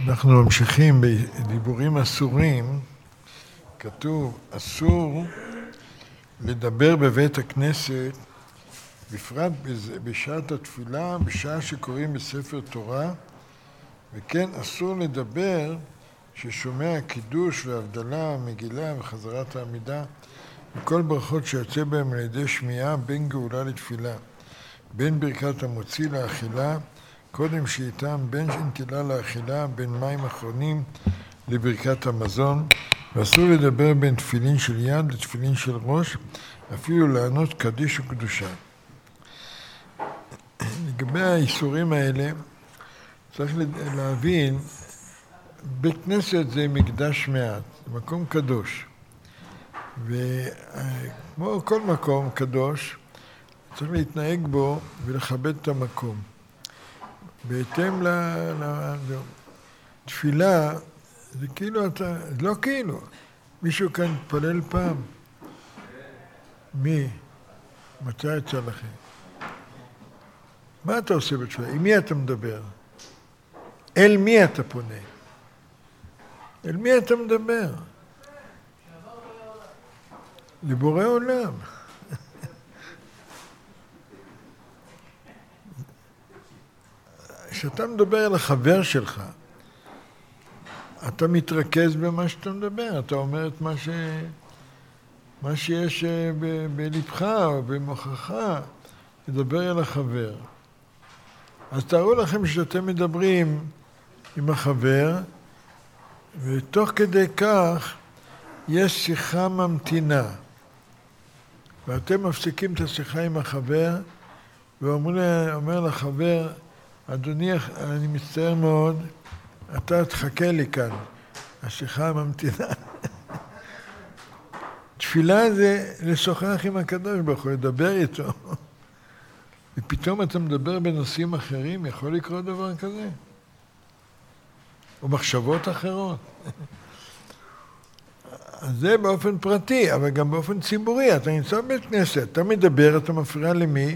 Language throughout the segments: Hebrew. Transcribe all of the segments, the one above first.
אנחנו ממשיכים בדיבורים אסורים. כתוב, אסור לדבר בבית הכנסת, בפרט בשעת התפילה, בשעה שקוראים בספר תורה, וכן אסור לדבר ששומע קידוש והבדלה, מגילה וחזרת העמידה, וכל ברכות שיוצא בהם על ידי שמיעה בין גאולה לתפילה, בין ברכת המוציא לאכילה, קודם שאיתם בין נטילה לאכילה, בין מים אחרונים לברכת המזון, ואסור לדבר בין תפילין של יד לתפילין של ראש, אפילו לענות קדיש וקדושה. לגבי האיסורים האלה, צריך להבין, בית כנסת זה מקדש מעט, זה מקום קדוש. וכמו כל מקום קדוש, צריך להתנהג בו ולכבד את המקום. בהתאם לתפילה, זה כאילו אתה, לא כאילו, מישהו כאן פלל פעם. מי? מתי יצא לכם? מה אתה עושה בתפילה? עם מי אתה מדבר? אל מי אתה פונה? אל מי אתה מדבר? לבורא עולם. כשאתה מדבר על החבר שלך, אתה מתרכז במה שאתה מדבר, אתה אומר את מה שיש בלבך או במוחך, לדבר על החבר. אז תראו לכם שאתם מדברים עם החבר, ותוך כדי כך יש שיחה ממתינה. ואתם מפסיקים את השיחה עם החבר, ואומר לחבר, אדוני, אני מצטער מאוד, אתה תחכה לי כאן, השיחה ממתינה. תפילה זה לשוחח עם הקדוש ברוך הוא, לדבר איתו. ופתאום אתה מדבר בנושאים אחרים, יכול לקרות דבר כזה? או מחשבות אחרות. אז זה באופן פרטי, אבל גם באופן ציבורי. אתה נמצא בבית כנסת, אתה מדבר, אתה מפריע למי?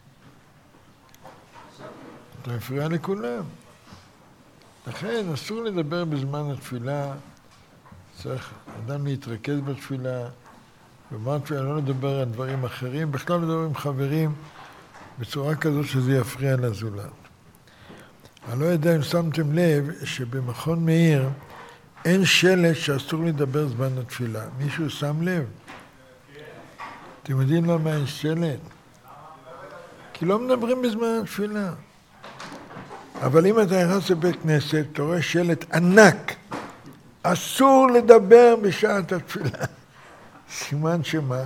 אתה מפריע לכולם. לכן אסור לדבר בזמן התפילה, צריך אדם להתרכז בתפילה, ובזמן התפילה לא לדבר על דברים אחרים, בכלל לדבר עם חברים, בצורה כזאת שזה יפריע לזולת. אני לא יודע אם שמתם לב שבמכון מאיר אין שלט שאסור לדבר זמן התפילה. מישהו שם לב? אתם יודעים למה אין שלט? כי לא מדברים בזמן התפילה. אבל אם אתה נכנס לבית כנסת, אתה רואה שלט ענק, אסור לדבר בשעת התפילה. סימן שמה?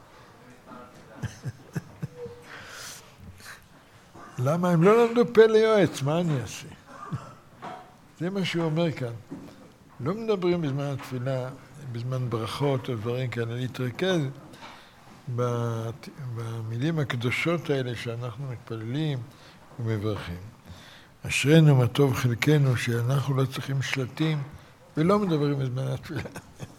למה? הם לא למדו פה ליועץ, מה אני אעשה? זה מה שהוא אומר כאן. לא מדברים בזמן התפילה, בזמן ברכות או דברים כאלה, להתרכז במילים הקדושות האלה שאנחנו מתפללים ומברכים. אשרינו מה טוב חלקנו שאנחנו לא צריכים שלטים ולא מדברים בזמן התפילה.